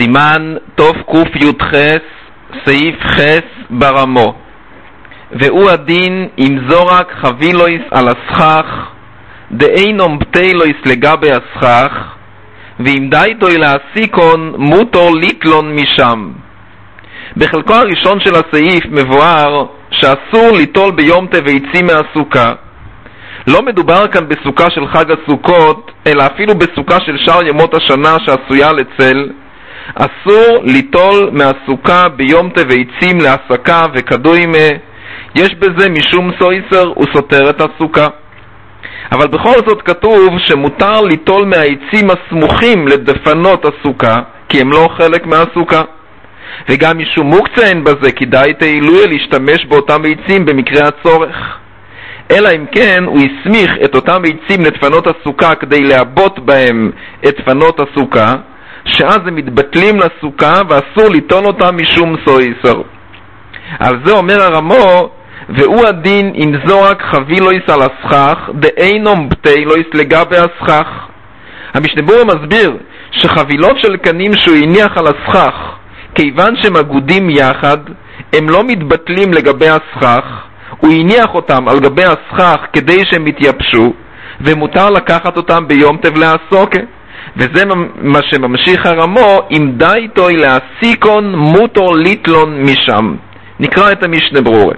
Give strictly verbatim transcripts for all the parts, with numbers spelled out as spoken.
סימן תוף קוף י"ח סעיף חס ברמו, והוא הדין אם זורק חבילויס על הסכך דאינום פתילויס לגבי הסכך, ואם דייתוי להסיקון מוטור ליטלון משם. בחלקו הראשון של הסעיף מבואר שאסור ליטול ביום טוב עצים מהסוכה. לא מדובר כאן בסוכה של חג הסוכות, אלא אפילו בסוכה של שאר ימות השנה שעשויה לצל. אסור ליטול מהסוכה ביום טוב עצים להסקה וכדומה, יש בזה משום סויסר וסותר את הסוכה. אבל בכל זאת כתוב שמותר ליטול מהעצים הסמוכים לדפנות הסוכה, כי הם לא חלק מהסוכה. וגם משום מוקצה אין בזה, כדאי תעילוי להשתמש באותם עצים במקרה הצורך. אלא אם כן הוא הסמיך את אותם עצים לדפנות הסוכה כדי להבות בהם את דפנות הסוכה, שאז הם מתבטלים לסוכה ואסור ליטול אותם משום סויסר. על זה אומר הרמו, והוא הדין אם זורק חבילויס על הסכך דאינום פתילויס לגבי הסכך. המשנה ברורה מסביר שחבילות של קנים שהוא הניח על הסכך, כיוון שהם אגודים יחד, הם לא מתבטלים לגבי הסכך, הוא הניח אותם על גבי הסכך כדי שהם יתייבשו, ומותר לקחת אותם ביום טוב לעסוקה. וזה מה שממשיך הרמו, אם דייתוי להסיקון מוטור ליטלון משם. נקרא את המשנה ברורה.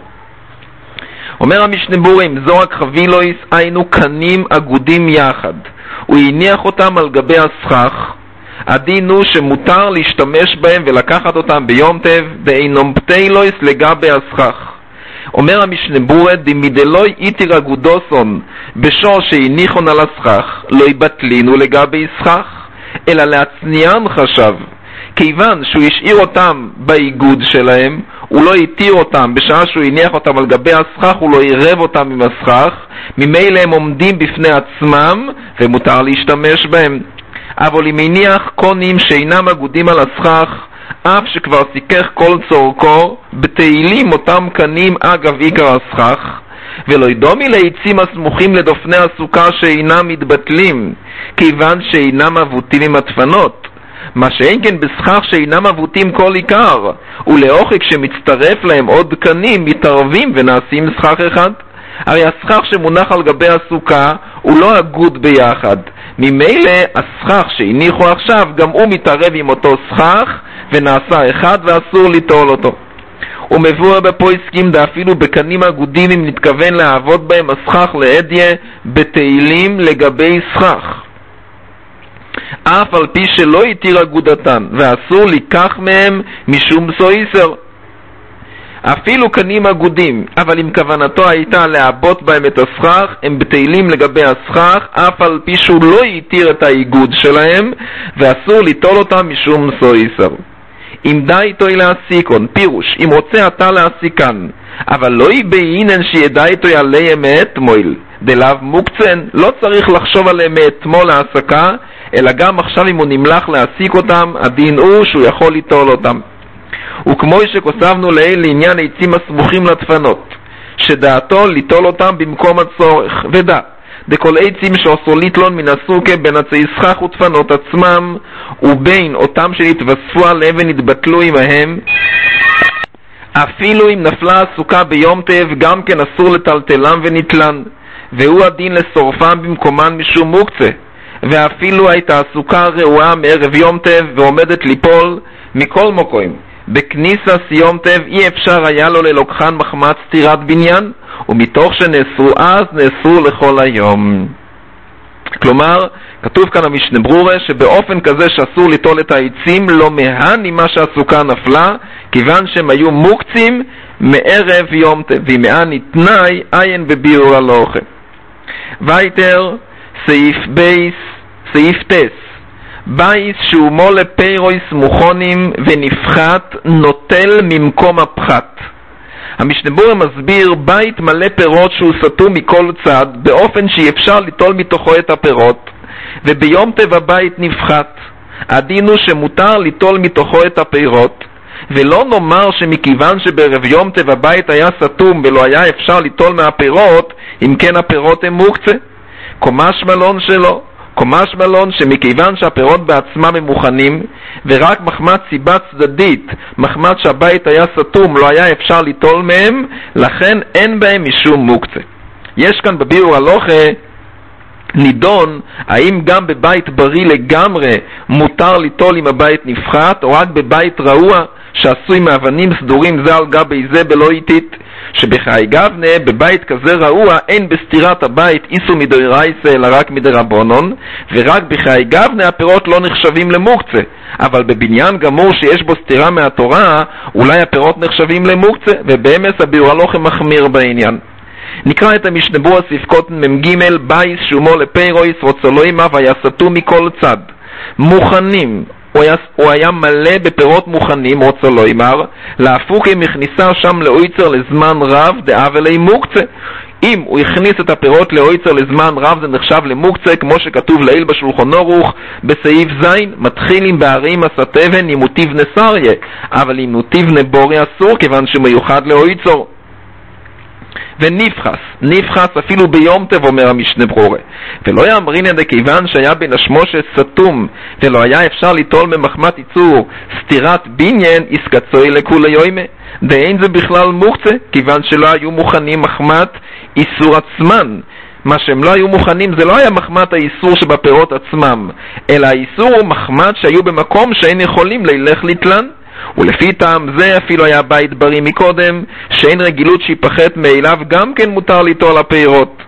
אומר המשנה ברורה, אם זורק חבילויס היינו קנים אגודים יחד, הוא הניח אותם על גבי הסכך, הדין הוא שמותר להשתמש בהם ולקחת אותם ביום טוב דאינום פתילויס לגבי הסכך. אומר המשנה ברורה, דמידלוי איתיר אגודוסון בשור שהניחון על הסכך לא יבטלינו לגבי סכך, אלא להצניען חשב, כיוון שהוא השאיר אותם באיגוד שלהם, הוא לא התיר אותם בשעה שהוא הניח אותם על גבי הסכך, הוא לא עירב אותם עם הסכך, ממילא הם עומדים בפני עצמם ומותר להשתמש בהם. אבל אם הניח קונים שאינם אגודים על הסכך, אף שכבר סיכך כל צורכו, בתהילים אותם קנים אגב עיקר הסכך, ולא ידומי לעצים הסמוכים לדופני הסוכה שאינם מתבטלים, כיוון שאינם אבותים עם הדפנות. מה שאין כן בסכך שאינם אבותים כל עיקר, ולאוכק שמצטרף להם עוד קנים מתערבים ונעשים סכך אחד. הרי הסכך שמונח על גבי הסוכה הוא לא אגוד ביחד, ממילא הסכך שהניחו עכשיו גם הוא מתערב עם אותו סכך ונעשה אחד ואסור ליטול אותו. הוא מבואר בפויסקים דאפילו בקנים אגודים אם נתכוון לעבוד בהם הסכך לעדיה בתהילים לגבי סכך, אף על פי שלא יתיר אגודתן, ואסור לקח מהם משום סויסר. אפילו קנים אגודים, אבל אם כוונתו הייתה לעבות בהם את הסכך, הם בתהילים לגבי הסכך, אף על פי שהוא לא יתיר את האיגוד שלהם, ואסור ליטול אותם משום סויסר. אם דייתוי להסיקון, פירוש, אם רוצה אתה להסיקן, אבל לא יבאינן שידייתוי עליהם מאתמול, דלאו מוקצן, לא צריך לחשוב עליהם מאתמול להסקה, אלא גם עכשיו אם הוא נמלח להסיק אותם, הדין הוא שהוא יכול ליטול אותם. וכמו שכוסבנו לעיל לעניין עצים הסמוכים לדפנות, שדעתו ליטול אותם במקום הצורך, ודע, דכל עצים שעשו ליטלון מן הסוכה בין עצי סכך ודפנות עצמם, ובין אותם שנתווספו עליהם ונתבטלו עמהם, אפילו אם נפלה הסוכה ביום טוב, גם כן אסור לטלטלם ונטלן, והוא הדין לשורפם במקומן משום מוקצה. ואפילו הייתה הסוכה רעועה מערב יום טוב ועומדת ליפול מכל מקום, בכניסה סיום טוב אי אפשר היה לו ללוקחן מחמת סתירת בניין, ומתוך שנאסרו אז נאסרו לכל היום. כלומר, כתוב כאן המשנה ברורה שבאופן כזה שאסור ליטול את העצים לא מהן ממה שהסוכה נפלה, כיוון שהם היו מוקצים מערב יום טוב, ומהן נתנאי עין בביאור הלוכה. וייטר סעיף בייס, סעיף טס, בייס שהוא מולה פירויס מוכונים ונפחת נוטל ממקום הפחת. המשנה ברורה מסביר בית מלא פירות שהוא סתום מכל צד, באופן שאי אפשר ליטול מתוכו את הפירות, וביום טוב הבית נפחת. הדין הוא שמותר ליטול מתוכו את הפירות, ולא נאמר שמכיוון שבערב יום טוב הבית היה סתום ולא היה אפשר ליטול מהפירות, אם כן הפירות הם מוקצה. קומש מלון שלו, קומש מלון שמכיוון שהפירות בעצמם הם מוכנים, ורק מחמת סיבה צדדית, מחמת שהבית היה סתום, לא היה אפשר ליטול מהם, לכן אין בהם משום מוקצה. יש כאן בביאור הלוכה נידון האם גם בבית בריא לגמרי מותר ליטול אם הבית נפחת, או רק בבית רעוע שעשוי מאבנים סדורים זה על גבי זה בלא איטית, שבחיי גבנה בבית כזה רעוע אין בסתירת הבית איסו מדאורייתא אלא רק מדרבנן, ורק בחיי גבנה הפירות לא נחשבים למוקצה, אבל בבניין גמור שיש בו סתירה מהתורה אולי הפירות נחשבים למוקצה, ובאמס הביאור הלוכה מחמיר בעניין. נקרא את המשנה ברורה ספקות מ"ג בייס שומו לפירויס רוצולוימה ויסתו מכל צד מוכנים, הוא היה, הוא היה מלא בפירות מוכנים, רוצה לא אמר, להפוך אם הכניסה שם לאויצר לזמן רב, דאבלי מוקצה. אם הוא הכניס את הפירות לאויצר לזמן רב, זה נחשב למוקצה, כמו שכתוב לעיל בשולחן ערוך, בסעיף זין, מתחילים בערים הסתבן, אם הוא תבנה סריה, אבל אם הוא תבנה בורי אסור, כיוון שהוא מיוחד לאויצר. ונפחס, נפחס אפילו ביום טב אומר המשנה ברורה, ולא יאמרין ידי כיוון שהיה בין השמושת סתום ולא היה אפשר ליטול ממחמת ייצור סתירת בניין עסקצוי לכולי יוימה, דאין זה בכלל מוקצה, כיוון שלא היו מוכנים מחמת איסור עצמן. מה שהם לא היו מוכנים זה לא היה מחמת האיסור שבפירות עצמם, אלא האיסור הוא מחמת שהיו במקום שאין יכולים ללך לתלן, ולפי טעם זה אפילו היה בית בריא מקודם, שאין רגילות שיפחת מאליו, גם כן מותר ליטול הפירות.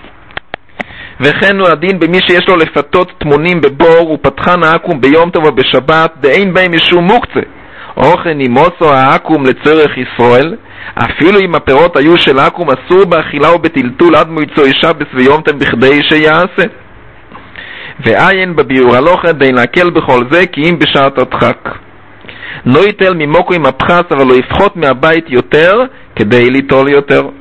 וכן הוא הדין במי שיש לו לפתות תמונים בבור ופתחן העקום ביום טוב ובשבת, דאין בהם משום מוקצה, אוכן נימוסו העקום לצורך ישראל, אפילו אם הפירות היו של העקום אסור באכילה ובטלטול עד מועצו שבת ויום טוב בכדי שיעשה. ועיין בביאור הלוכה דין להקל בכל זה כי אם בשעת הדחק לא ייטל ממוקו עם הפחס, אבל לא יפחות מהבית יותר כדי ליטול יותר.